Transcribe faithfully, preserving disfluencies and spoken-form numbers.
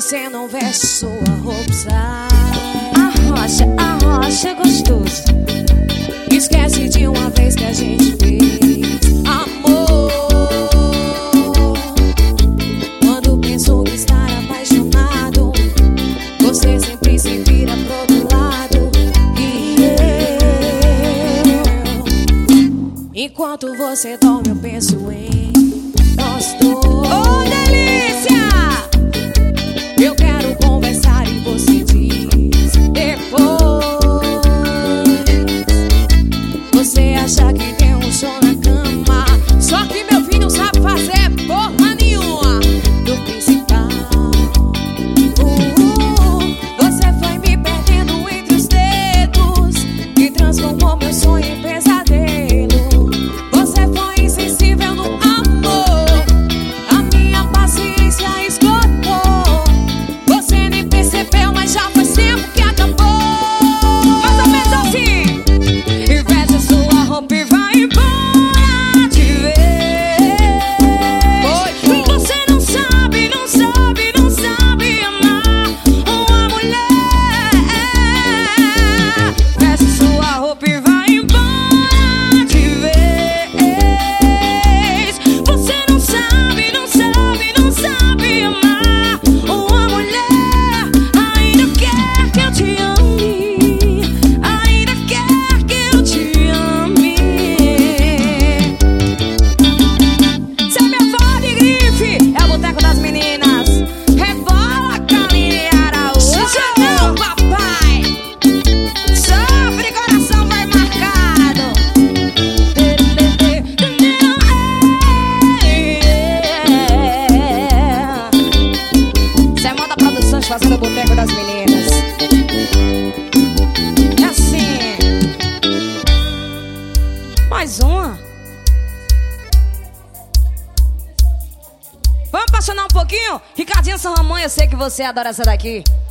você não veste sua roupa, sai. Arrocha, arrocha, gostoso. Esquece de uma vez que a gente fez amor. Quando pensou que estar apaixonado, você sempre se vira pro outro lado. E eu, enquanto você dorme, eu penso em nós dois. Oh, delícia! Eu quero conversar e você diz depois. Você acha que tem um som na cama, só que meu filho não sabe fazer porra nenhuma do principal. uh, uh, Você foi me perdendo entre os dedos e transformou meu sonho em pesadelo. Você foi insensível no amor, a minha paciência esgotou. Você nem percebeu, mas já faz tempo que acabou. Mais ou menos assim. E veste a sua roupa e vai embora de vez. Você não sabe, não sabe, não sabe amar uma mulher. Veste a sua roupa e vai embora de vez. Você não sabe, não sabe, não sabe amar uma mulher. Ainda quer que eu te ame, ainda quer que eu te ame. Seu meu avô de grife é o boteco das meninas. Rebola, Carlinhos Araújo. Não, papai. Sofre, coração vai marcado. Isso é moda produções fazendo o boteco das meninas. É assim. Mais uma. Vamos apaixonar um pouquinho? Ricardinho São Ramon, eu sei que você adora essa daqui.